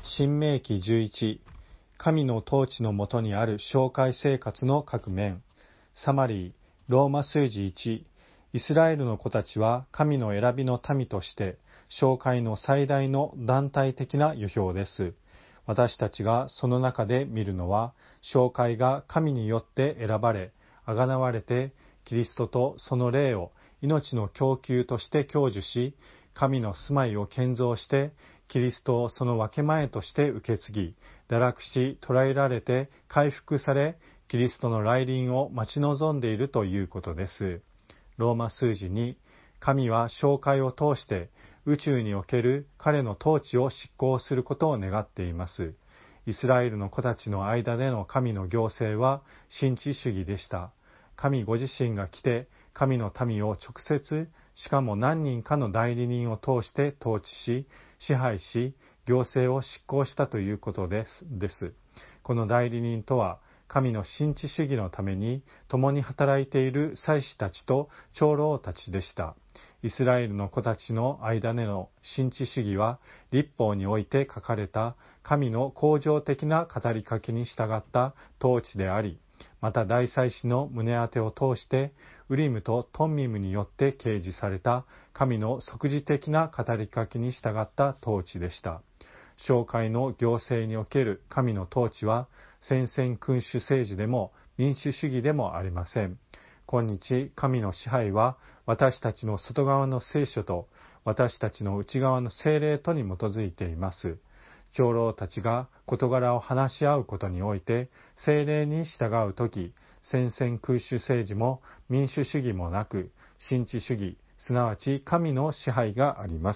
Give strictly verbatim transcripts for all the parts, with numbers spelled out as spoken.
新明記じゅういち、神の統治のもとにある教会生活の各面。サマリー、ローマ数字いち、イスラエルの子たちは神の選びの民として、教会の最大の団体的な預表です。私たちがその中で見るのは、教会が神によって選ばれ、あがなわれて、キリストとその霊を命の供給として享受し、神の住まいを建造して、キリストをその分け前として受け継ぎ、堕落し捕らえられて回復され、キリストの来臨を待ち望んでいるということです。ローマ数字に、神は教会を通して宇宙における彼の統治を執行することを願っています。イスラエルの子たちの間での神の行政は神治主義でした。神ご自身が来て、神の民を直接、しかも何人かの代理人を通して統治し、支配し、行政を執行したということです。です。この代理人とは、神の神治主義のために共に働いている祭司たちと長老たちでした。イスラエルの子たちの間での神治主義は、律法において書かれた神の恒常的な語りかけに従った統治であり、また大祭司の胸当てを通して、ウリムとトンミムによって掲示された神の即時的な語りかけに従った統治でした。教会の行政における神の統治は、専制君主政治でも民主主義でもありません。今日、神の支配は私たちの外側の聖書と私たちの内側の聖霊とに基づいています。長老たちが事柄を話し合うことにおいて、聖霊に従うとき、専制君主政治も民主主義もなく、神治主義、すなわち神の支配があります。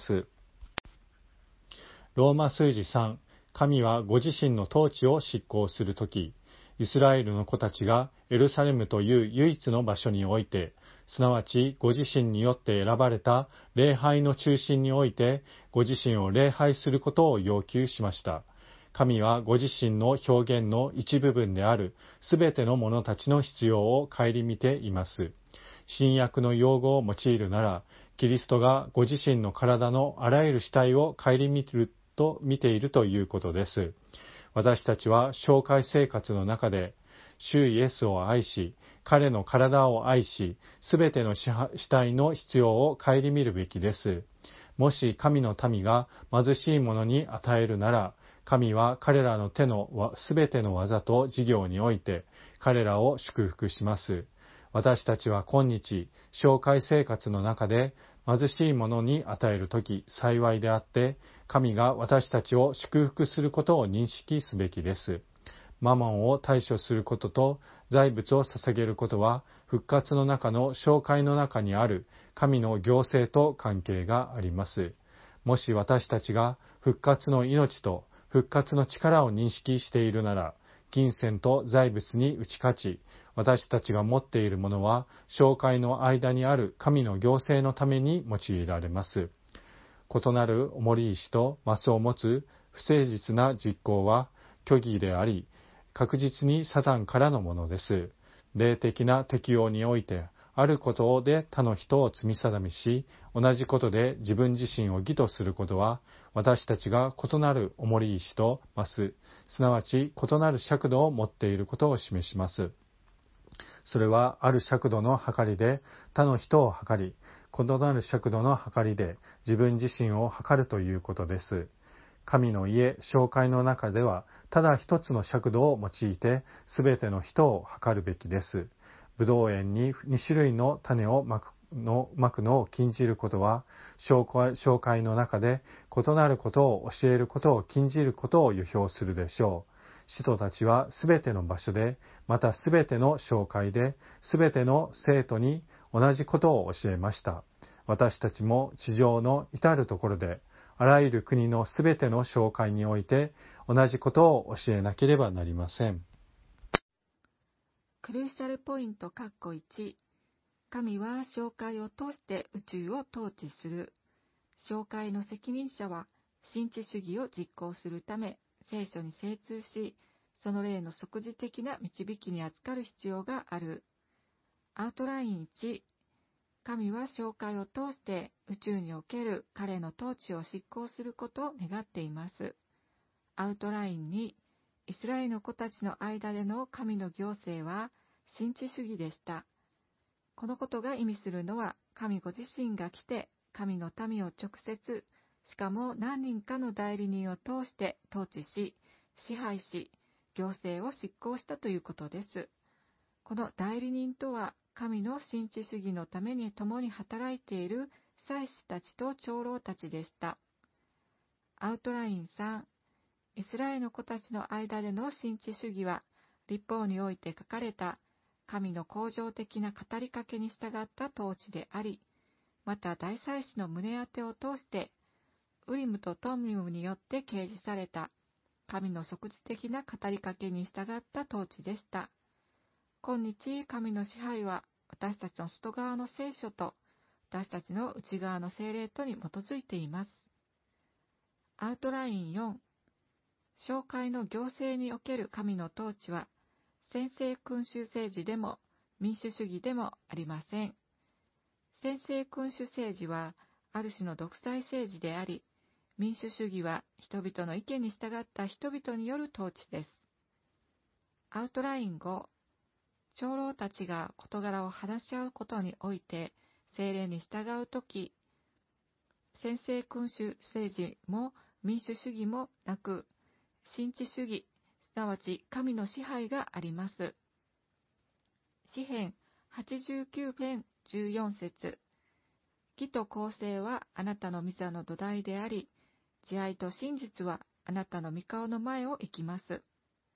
ローマ数字さん、神はご自身の統治を執行するとき、イスラエルの子たちがエルサレムという唯一の場所において、すなわちご自身によって選ばれた礼拝の中心において、ご自身を礼拝することを要求しました。神はご自身の表現の一部分であるすべての者たちの必要を顧みています。新約の用語を用いるなら、キリストがご自身の体のあらゆる主体を顧みると見ているということです。私たちは教会生活の中で、主イエスを愛し、彼の体を愛し、すべての主体の必要を顧みるべきです。もし神の民が貧しい者に与えるなら、神は彼らの手のすべての技と事業において、彼らを祝福します。私たちは今日、教会生活の中で貧しい者に与えるとき幸いであって、神が私たちを祝福することを認識すべきです。マモンを対処することと財物を捧げることは、復活の中の教会の中にある神の行政と関係があります。もし私たちが復活の命と復活の力を認識しているなら、金銭と財物に打ち勝ち、私たちが持っているものは、教会の間にある神の行政のために用いられます。異なる重り石とマスを持つ不誠実な実行は虚偽であり、確実にサタンからのものです。霊的な適用において、あることで他の人を罪定めし、同じことで自分自身を義とすることは、私たちが異なる重り石とマス、すなわち異なる尺度を持っていることを示します。それはある尺度の測りで他の人を測り、異なる尺度の測りで自分自身を測るということです。神の家、教会の中では、ただ一つの尺度を用いて、すべての人を測るべきです。ブドウ園にに種類の種をまくのまくのを禁じることは、教会、教会の中で異なることを教えることを禁じることを予表するでしょう。使徒たちはすべての場所で、またすべての教会で、すべての生徒に同じことを教えました。私たちも地上の至るところで、あらゆる国のすべての教会において同じことを教えなければなりません。 クルーシャルポイント括弧いち、神は教会を通して宇宙を統治する。教会の責任者は神治主義を実行するため聖書に精通し、その霊の即時的な導きに預かる必要がある。アウトラインいち、神は教会を通して宇宙における彼の統治を執行することを願っています。 アウトラインに、イスラエルの子たちの間での神の行政は神智主義でした。このことが意味するのは、神ご自身が来て、神の民を直接、しかも何人かの代理人を通して統治し、支配し、行政を執行したということです。この代理人とは、神の神智主義のために共に働いている祭司たちと長老たちでした。アウトラインさん、イスラエルの子たちの間での神智主義は、律法において書かれた神の恒常的な語りかけに従った統治であり、また大祭司の胸当てを通して、ウリムとトミムによって掲示された神の即時的な語りかけに従った統治でした。今日、神の支配は私たちの外側の聖書と私たちの内側の聖霊とに基づいています。アウトラインよん、教会の行政における神の統治は、専制君主政治でも民主主義でもありません。専制君主政治はある種の独裁政治であり、民主主義は人々の意見に従った人々による統治です。アウトラインご、長老たちが事柄を話し合うことにおいて聖霊に従うとき、専制君主政治も民主主義もなく、神智主義、すなわち神の支配があります。詩編はちじゅうきゅう編じゅうよん節、義と公正はあなたの御座の土台であり、慈愛と真実はあなたの御顔の前を行きます。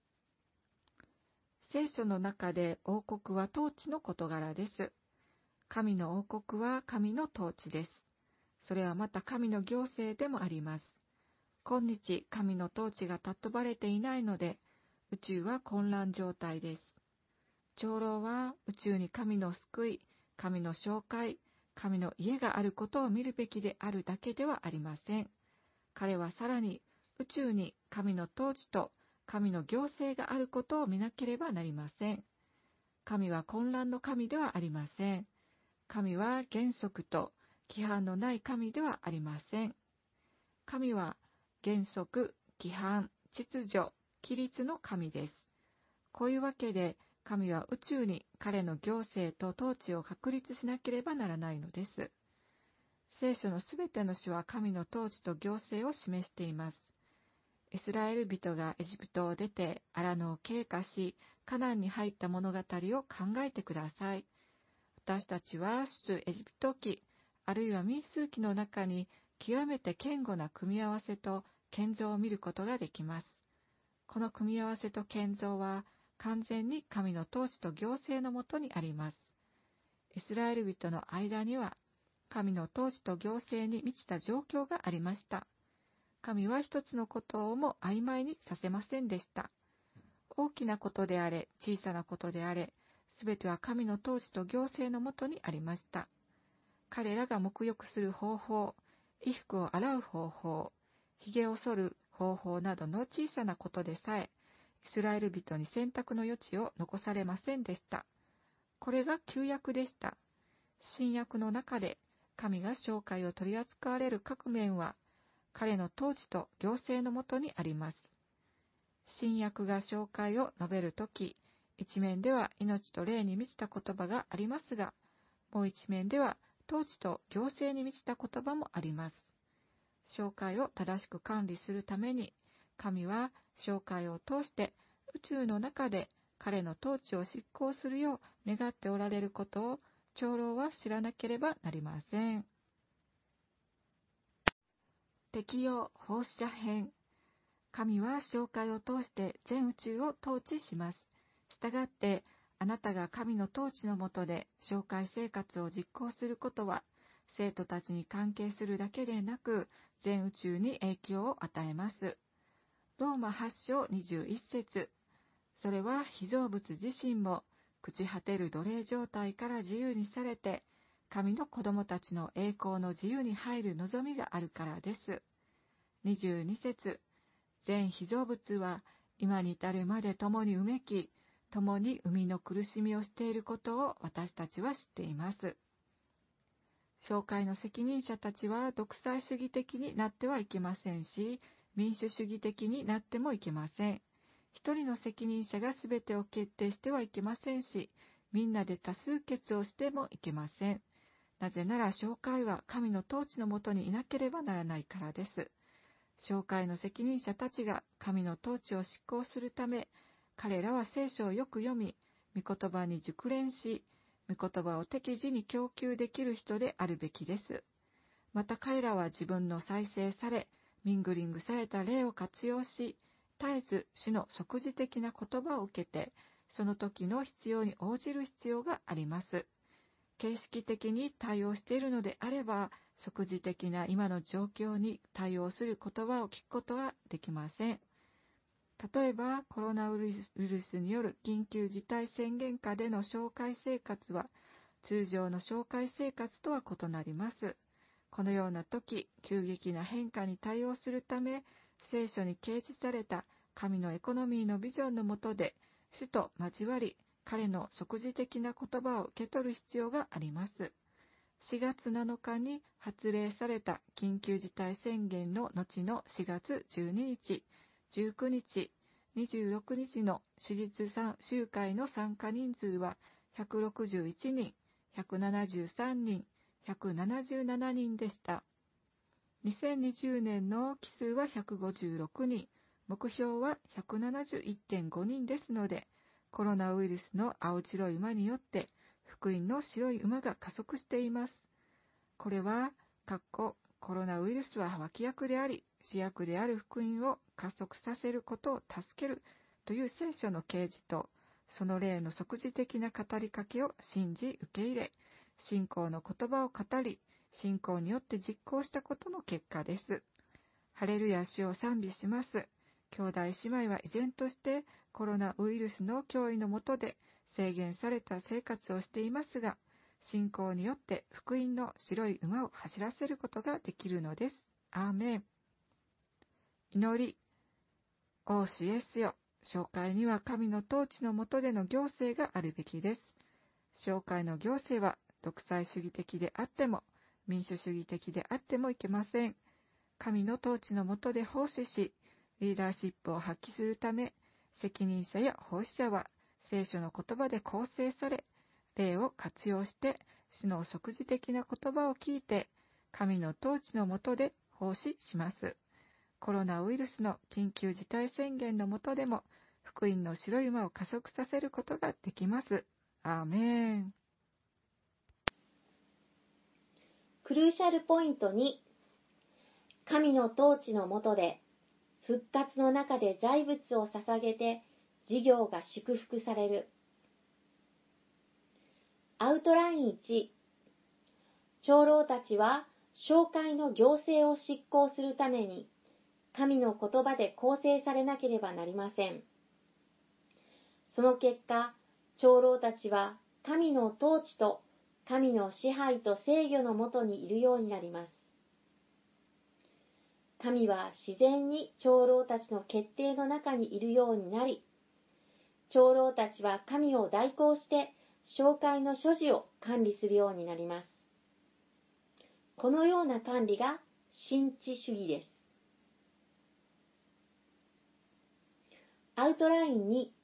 聖書の中で王国は統治の事柄です。神の王国は神の統治です。それはまた神の行政でもあります。今日、神の統治が尊ばれていないので、宇宙は混乱状態です。長老は宇宙に神の救い、神の紹介、神の家があることを見るべきであるだけではありません。彼はさらに宇宙に神の統治と神の行政があることを見なければなりません。神は混乱の神ではありません。神は原則と規範のない神ではありません。神は原則、規範、秩序、規律の神です。こういうわけで、神は宇宙に彼の行政と統治を確立しなければならないのです。聖書のすべての書は神の統治と行政を示しています。イスラエル人がエジプトを出て荒野を経過し、カナンに入った物語を考えてください。私たちは出エジプト記、あるいは民数記の中に極めて堅固な組み合わせと建造を見ることができます。この組み合わせと建造は完全に神の統治と行政のもとにあります。イスラエル人の間には神の統治と行政に満ちた状況がありました。神は一つのことをも曖昧にさせませんでした。大きなことであれ、小さなことであれ、すべては神の統治と行政のもとにありました。彼らが沐浴する方法、衣服を洗う方法、髭を剃る方法などの小さなことでさえ、イスラエル人に選択の余地を残されませんでした。これが旧約でした。新約の中で神が教会を取り扱われる各面は、彼の統治と行政のもとにあります。新約が教会を述べるとき、一面では命と霊に満ちた言葉がありますが、もう一面では統治と行政に満ちた言葉もあります。教会を正しく管理するために、神は教会を通して宇宙の中で彼の統治を執行するよう願っておられることを長老は知らなければなりません。適用放射編。神は教会を通して全宇宙を統治します。したがって、あなたが神の統治の下で教会生活を実行することは、生徒たちに関係するだけでなく、全宇宙に影響を与えます。ローマはち章にじゅういち節。それは被造物自身も朽ち果てる奴隷状態から自由にされて、神の子供たちの栄光の自由に入る望みがあるからです。にじゅうに節。全被造物は今に至るまで共にうめき、共に生みの苦しみをしていることを私たちは知っています。教会の責任者たちは独裁主義的になってはいけませんし、 民主主義的になってもいけません。一人の責任者が全てを決定してはいけませんし、みんなで多数決をしてもいけません。なぜなら教会は神の統治のもとにいなければならないからです。教会の責任者たちが神の統治を執行するため、彼らは聖書をよく読み、御言葉に熟練し、御言葉を適時に供給できる人であるべきです。また彼らは自分の再生され、ミングリングされた霊を活用し、絶えず主の即時的な言葉を受けて、その時の必要に応じる必要があります。形式的に対応しているのであれば、即時的な今の状況に対応する言葉を聞くことはできません。例えば、コロナウイルスによる緊急事態宣言下での教会生活は、通常の教会生活とは異なります。このような時、急激な変化に対応するため、聖書に掲示された神のエコノミーのビジョンの下で、主と交わり、彼の即時的な言葉を受け取る必要があります。しがつなのかに発令された緊急事態宣言の後のしがつじゅうににち、じゅうくにち、にじゅうろくにちの手術集会の参加人数はひゃくろくじゅういちにん、ひゃくななじゅうさんにん、ひゃくななじゅうななにんでした。にせんにじゅうねんの奇数はひゃくごじゅうろくにん、目標は ひゃくななじゅういってんごにんですので、コロナウイルスの青白い馬によって福音の白い馬が加速しています。これは、かっこコロナウイルスは脇役であり、主役である福音を加速させることを助けるという聖書の啓示と、その霊の即時的な語りかけを信じ受け入れ、信仰の言葉を語り、信仰によって実行したことの結果です。ハレルヤ、主を賛美します。兄弟姉妹は依然としてコロナウイルスの脅威の下で制限された生活をしていますが、信仰によって福音の白い馬を走らせることができるのです。アーメン。祈り。王主イエスよ、教会には神の統治の下での行政があるべきです。教会の行政は独裁主義的であっても、民主主義的であってもいけません。神の統治の下で奉仕し、リーダーシップを発揮するため、責任者や奉仕者は聖書の言葉で構成され、霊を活用して、主の即時的な言葉を聞いて、神の統治の下で奉仕します。コロナウイルスの緊急事態宣言の下でも、福音の白い馬を加速させることができます。アーメン。 クルーシャルポイントに、神の統治の下で、復活の中で財物を捧げて、事業が祝福される。アウトラインいち、長老たちは、教会の行政を執行するために、神の言葉で構成されなければなりません。その結果、長老たちは神の統治と神の支配と制御のもとにいるようになります。神は自然に長老たちの決定の中にいるようになり、長老たちは神を代行して教会の所持を管理するようになります。このような管理が神治主義です。アウトラインに、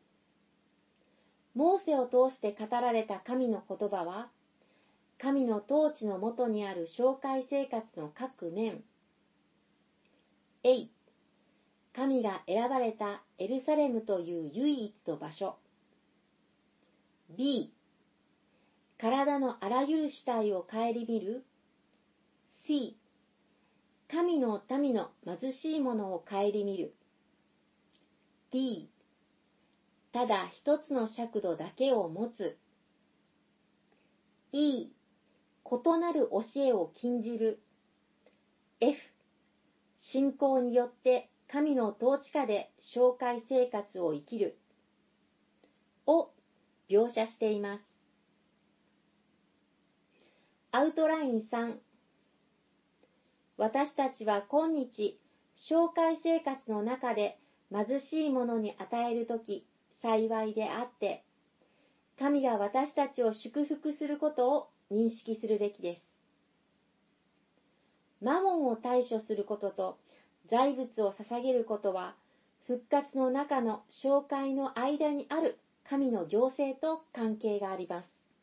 モーセを通して語られた神の言葉は、神の統治のもとにある教会生活の各面。A、神が選ばれたエルサレムという唯一の場所。B、体のあらゆる主体を顧みる。C、神の民の貧しい者を顧みる。D、ただ一つの尺度だけを持つ。E、異なる教えを禁じる。F、信仰によって神の統治下で教会生活を生きる。を描写しています。アウトラインさん、私たちは今日、教会生活の中で貧しい者に与えるとき、幸いであって、神が私たちを祝福することを認識するべきです。マモンを対処することと財物を捧げることは、復活の中の教会の間にある神の行政と関係があります。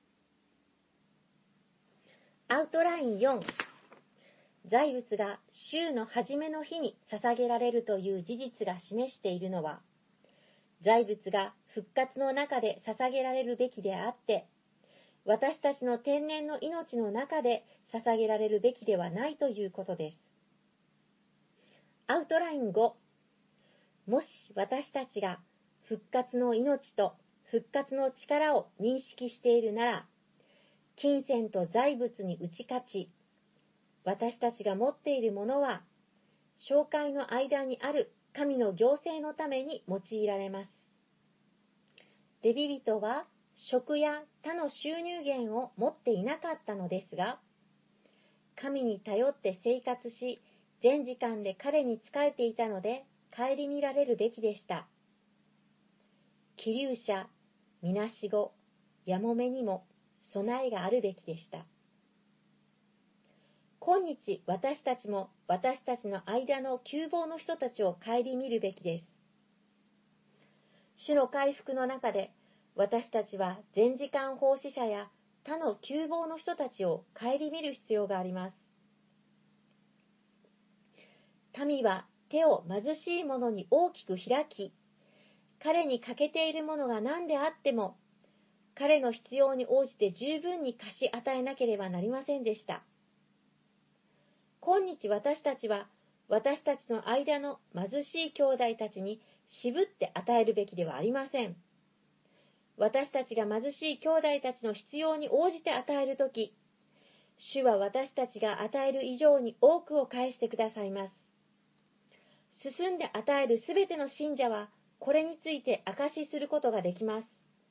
アウトラインよん、財物が週の初めの日に捧げられるという事実が示しているのは、財物が復活の中で捧げられるべきであって、私たちの天然の命の中で捧げられるべきではないということです。アウトラインご、もし私たちが復活の命と復活の力を認識しているなら、金銭と財物に打ち勝ち、私たちが持っているものは、教会の間にある神の行政のために用いられます。レビ人は食や他の収入源を持っていなかったのですが、神に頼って生活し、全時間で彼に仕えていたので、顧みられるべきでした。希留者、みなしご、やもめにも備えがあるべきでした。今日私たちも私たちの間の窮乏の人たちを顧みるべきです。主の回復の中で私たちは全時間奉仕者や他の窮乏の人たちを顧みる必要があります。民は手を貧しい者に大きく開き、彼に欠けているものが何であっても、彼の必要に応じて十分に貸し与えなければなりませんでした。今日私たちは、私たちの間の貧しい兄弟たちに渋って与えるべきではありません。私たちが貧しい兄弟たちの必要に応じて与えるとき、主は私たちが与える以上に多くを返してくださいます。進んで与えるすべての信者は、これについて証しすることができます。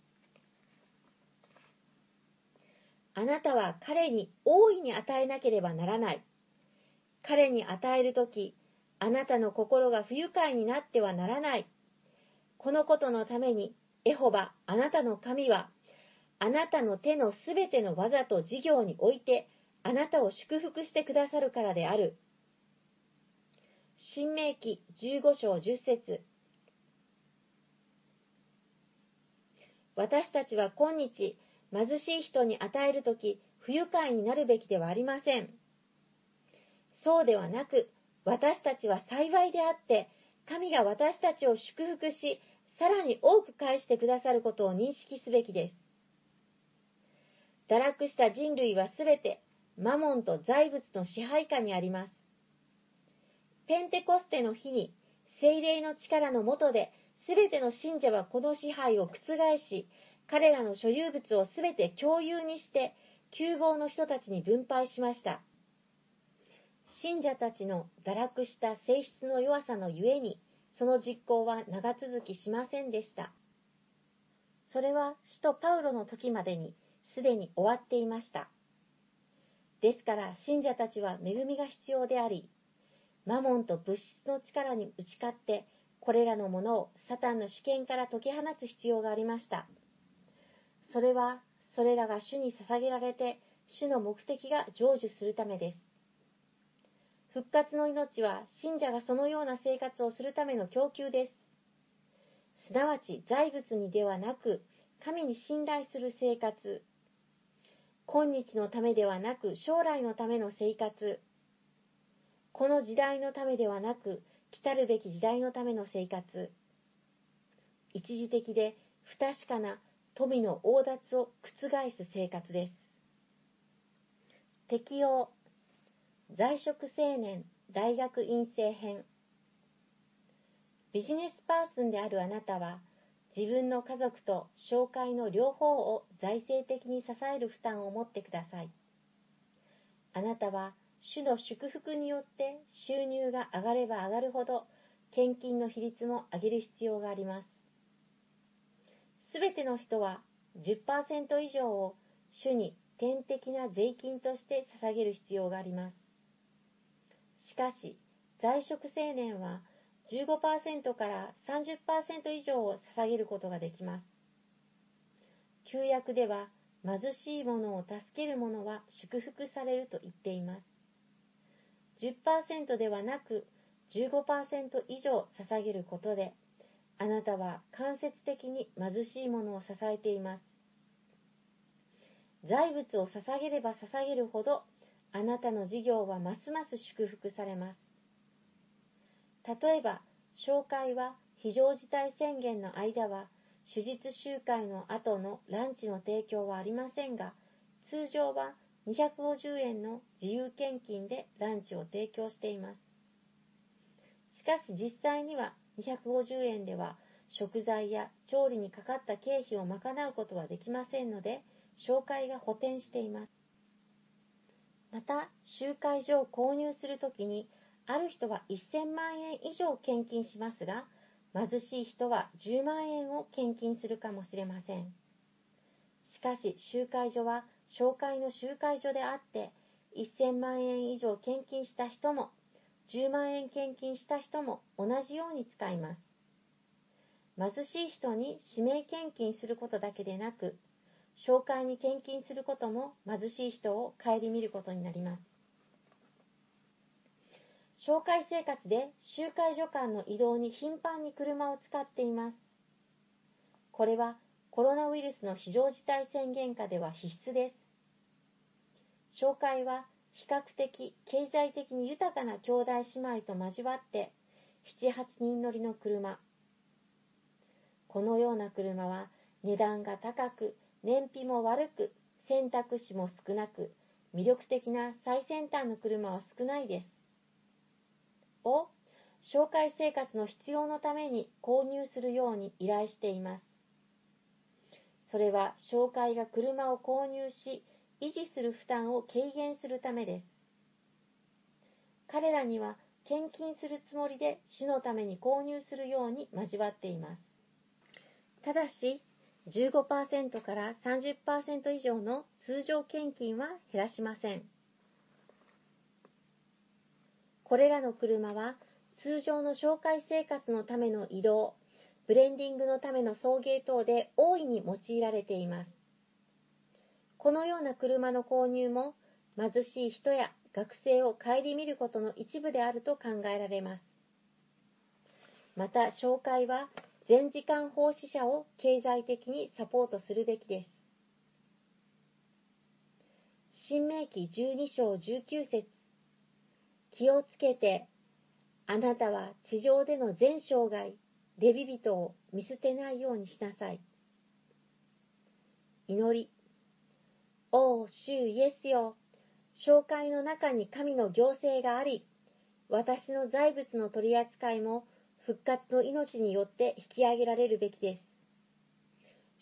あなたは彼に大いに与えなければならない。彼に与えるとき、あなたの心が不愉快になってはならない。このことのために、エホバ、あなたの神は、あなたの手のすべての技と事業において、あなたを祝福してくださるからである。申命記じゅうご章じゅっ節。私たちは今日、貧しい人に与えるとき、不愉快になるべきではありません。そうではなく、私たちは幸いであって、神が私たちを祝福し、さらに多く返してくださることを認識すべきです。堕落した人類はすべて、マモンと財物の支配下にあります。ペンテコステの日に、聖霊の力の下で、すべての信者はこの支配を覆し、彼らの所有物をすべて共有にして、窮乏の人たちに分配しました。信者たちの堕落した性質の弱さのゆえに、その実行は長続きしませんでした。それは使徒パウロの時までにすでに終わっていました。ですから信者たちは恵みが必要であり、マモンと物質の力に打ち勝って、これらのものをサタンの主権から解き放つ必要がありました。それは、それらが主に捧げられて、主の目的が成就するためです。復活の命は、信者がそのような生活をするための供給です。すなわち、財物にではなく、神に信頼する生活。今日のためではなく、将来のための生活。この時代のためではなく、来たるべき時代のための生活。一時的で不確かな富の横奪を覆す生活です。適用。在職青年大学院生編。ビジネスパーソンであるあなたは、自分の家族と教会の両方を財政的に支える負担を持ってください。あなたは、主の祝福によって収入が上がれば上がるほど、献金の比率も上げる必要があります。すべての人は じゅっパーセント 以上を主に天的な税金として捧げる必要があります。しかし、在職青年は じゅうごパーセント から さんじゅっパーセント 以上を捧げることができます。旧約では、貧しい者を助ける者は祝福されると言っています。じゅっパーセント ではなく、 じゅうごパーセント 以上捧げることで、あなたは間接的に貧しい者を支えています。財物を捧げれば捧げるほど、あなたの事業はますます祝福されます。例えば、教会は非常事態宣言の間は、手術集会の後のランチの提供はありませんが、通常はにひゃくごじゅうえんの自由献金でランチを提供しています。しかし実際にはにひゃくごじゅうえんでは食材や調理にかかった経費を賄うことはできませんので、教会が補填しています。また、集会所を購入するときに、ある人はせんまんえん以上献金しますが、貧しい人はじゅうまんえんを献金するかもしれません。しかし、集会所は教会の集会所であって、せんまんえん以上献金した人も、じゅうまんえん献金した人も同じように使います。貧しい人に指名献金することだけでなく、教会に献金することも貧しい人を顧みることになります。教会生活で集会所間の移動に頻繁に車を使っています。これはコロナウイルスの非常事態宣言下では必須です。教会は比較的経済的に豊かな兄弟姉妹と交わってなな、はちにん乗りの車。このような車は値段が高く、燃費も悪く、選択肢も少なく、魅力的な最先端の車は少ないです。を、教会生活の必要のために購入するように依頼しています。それは教会が車を購入し、維持する負担を軽減するためです。彼らには献金するつもりで主のために購入するように交わっています。ただし、じゅうごパーセント から さんじゅっパーセント 以上の通常献金は減らしません。これらの車は通常の教会生活のための移動、ブレンディングのための送迎等で大いに用いられています。このような車の購入も貧しい人や学生を顧みることの一部であると考えられます。また、教会は全時間奉仕者を経済的にサポートするべきです。申命記じゅうにしょうじゅうきゅうせつ。気をつけて、あなたは地上での全生涯、レビ人を見捨てないようにしなさい。祈り。おお、主イエスよ、教会の中に神の行政があり、私の財物の取り扱いも復活の命によって引き上げられるべきです。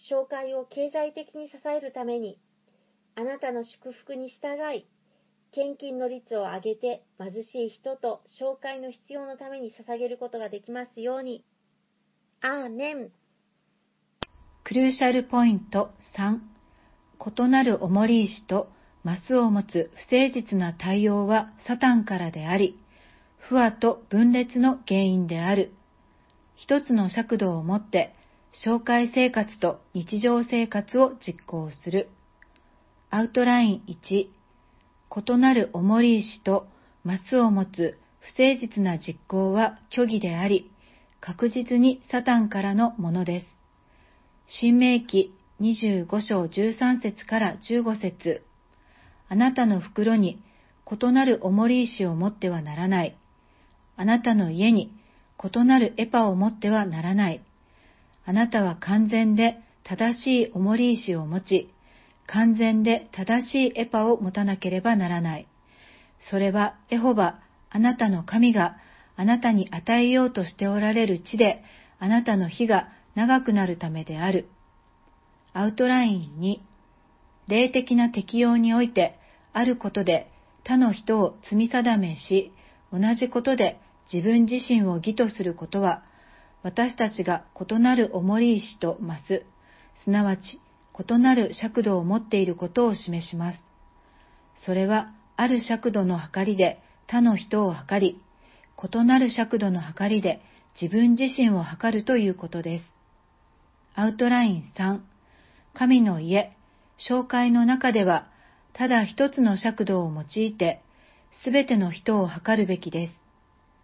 教会を経済的に支えるために、あなたの祝福に従い、献金の率を上げて貧しい人と教会の必要のために捧げることができますように。アーメン。 クルーシャルポイントさん、異なる重り石とマスを持つ不誠実な対応はサタンからであり、不和と分裂の原因である。一つの尺度をもって、教会生活と日常生活を実行する。アウトラインいち、異なる重り石とマスを持つ不誠実な実行は虚偽であり、確実にサタンからのものです。申命記にじゅうごしょうじゅうさんせつからじゅうごせつ。あなたの袋に異なる重り石を持ってはならない。あなたの家に異なるエパを持ってはならない。あなたは完全で正しい重り石を持ち、完全で正しいエパを持たなければならない。それはエホバ、あなたの神があなたに与えようとしておられる地で、あなたの日が長くなるためである。アウトラインに、霊的な適用において、あることで他の人を罪定めし、同じことで自分自身を義とすることは、私たちが異なる重り石とマス、すなわち異なる尺度を持っていることを示します。それは、ある尺度の計りで他の人を測り、異なる尺度の計りで自分自身を測るということです。アウトラインさん、神の家、教会の中では、ただ一つの尺度を用いて、すべての人を測るべきです。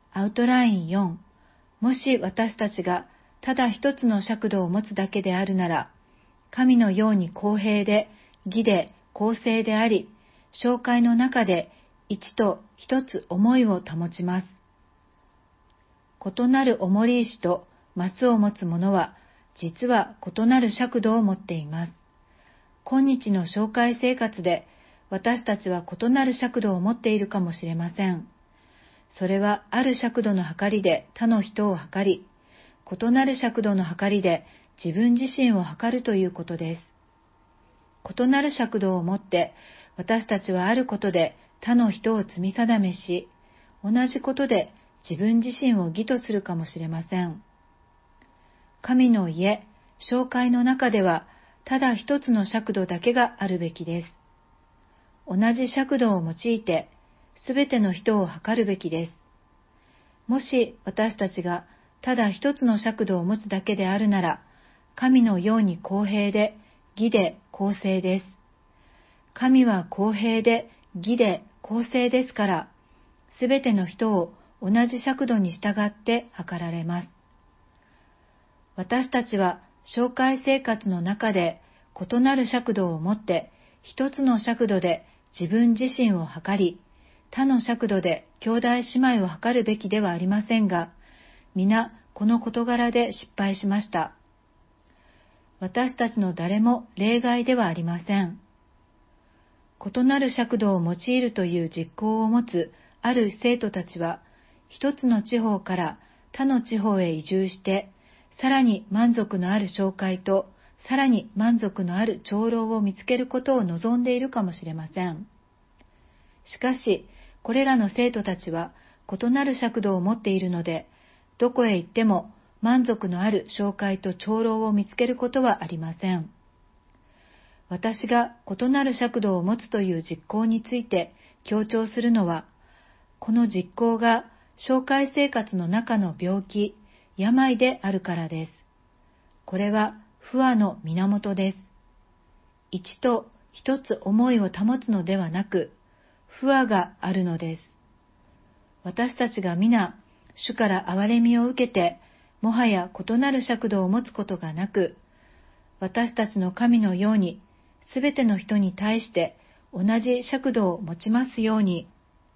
アウトラインよん、もし私たちがただ一つの尺度を持つだけであるなら、神のように公平で、義で、公正であり、紹介の中で一と一つ思いを保ちます。異なる重り石とマスを持つ者は、実は異なる尺度を持っています。今日の紹介生活で、私たちは異なる尺度を持っているかもしれません。それはある尺度の測りで他の人を測り、異なる尺度の測りで自分自身を測るということです。異なる尺度を持って私たちはあることで他の人を積み定めし、同じことで自分自身を義とするかもしれません。神の家、紹介の中ではただ一つの尺度だけがあるべきです。同じ尺度を用いてすべての人を測るべきです。もし私たちがただ一つの尺度を持つだけであるなら、神のように公平で、義で、公正です。神は公平で、義で、公正ですから、すべての人を同じ尺度に従って測られます。私たちは紹介生活の中で異なる尺度を持って、一つの尺度で自分自身を測り、他の尺度で兄弟姉妹を測るべきではありませんが、皆この事柄で失敗しました。私たちの誰も例外ではありません。異なる尺度を用いるという実行を持つある生徒たちは、一つの地方から他の地方へ移住して、さらに満足のある紹介と、さらに満足のある長老を見つけることを望んでいるかもしれません。しかし、これらの生徒たちは異なる尺度を持っているので、どこへ行っても満足のある紹介と長老を見つけることはありません。私が異なる尺度を持つという実行について強調するのは、この実行が紹介生活の中の病気、病であるからです。これは不和の源です。一と一つ思いを保つのではなく、不和があるのです。私たちが皆、主から憐れみを受けて、もはや異なる尺度を持つことがなく、私たちの神のように、すべての人に対して同じ尺度を持ちますように。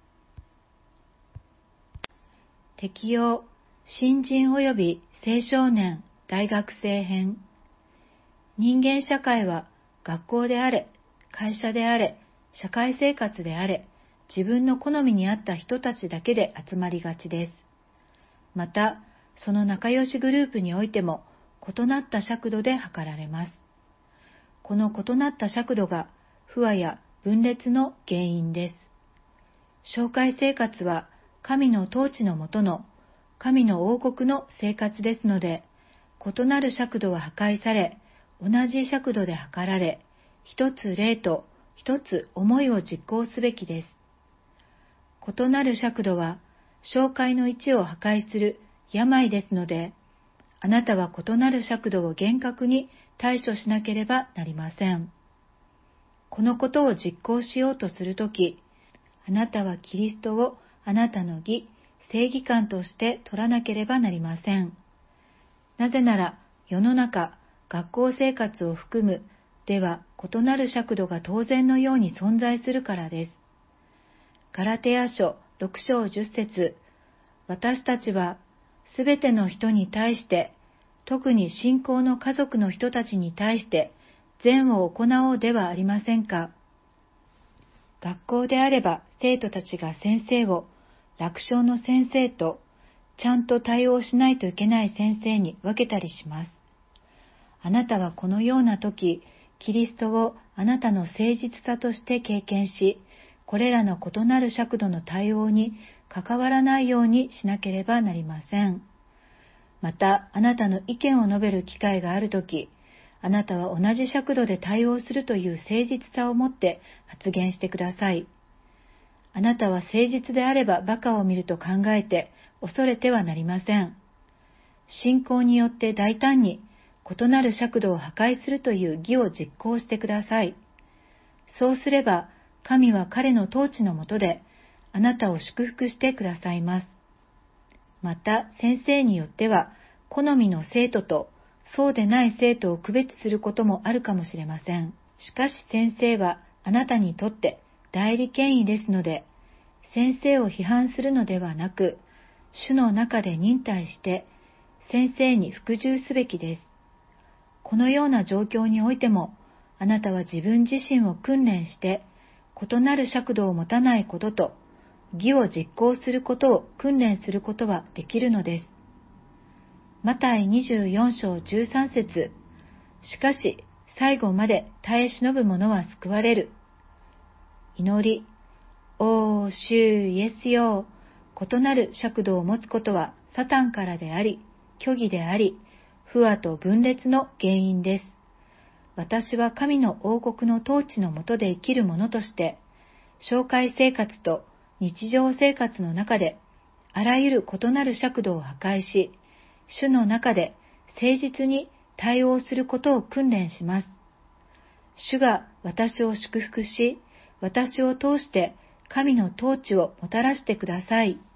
適用、新人及び青少年、大学生編。人間社会は学校であれ、会社であれ、社会生活であれ、自分の好みに合った人たちだけで集まりがちです。また、その仲良しグループにおいても異なった尺度で測られます。この異なった尺度が不和や分裂の原因です。紹介生活は神の統治のもとの神の王国の生活ですので、異なる尺度は破壊され、同じ尺度で測られ、一つ霊と一つ思いを実行すべきです。異なる尺度は紹介の一を破壊する病ですので、あなたは異なる尺度を厳格に対処しなければなりません。このことを実行しようとするとき、あなたはキリストをあなたの義、正義感として取らなければなりません。なぜなら、世の中、学校生活を含む、では異なる尺度が当然のように存在するからです。ガラテヤ書ろく章じゅっ節、私たちはすべての人に対して、特に信仰の家族の人たちに対して、善を行おうではありませんか。学校であれば生徒たちが先生を楽勝の先生とちゃんと対応しないといけない先生に分けたりします。あなたはこのような時、キリストをあなたの誠実さとして経験し、これらの異なる尺度の対応に関わらないようにしなければなりません。また、あなたの意見を述べる機会があるとき、あなたは同じ尺度で対応するという誠実さを持って発言してください。あなたは誠実であれば馬鹿を見ると考えて恐れてはなりません。信仰によって大胆に異なる尺度を破壊するという義を実行してください。そうすれば、神は彼の統治の下であなたを祝福してくださいます。 また先生によっては、好みの生徒とそうでない生徒を区別することもあるかもしれません。しかし先生はあなたにとって代理権威ですので、先生を批判するのではなく、主の中で忍耐して先生に服従すべきです。このような状況においても、あなたは自分自身を訓練して、異なる尺度を持たないことと、義を実行することを訓練することはできるのです。マタイにじゅうよん章じゅうさん節。しかし、最後まで耐え忍ぶ者は救われる。祈り。おー、主イエスよ。異なる尺度を持つことはサタンからであり、虚偽であり、不和と分裂の原因です。私は神の王国の統治の下で生きる者として、教会生活と日常生活の中で、あらゆる異なる尺度を破壊し、主の中で誠実に対応することを訓練します。主が私を祝福し、私を通して神の統治をもたらしてください。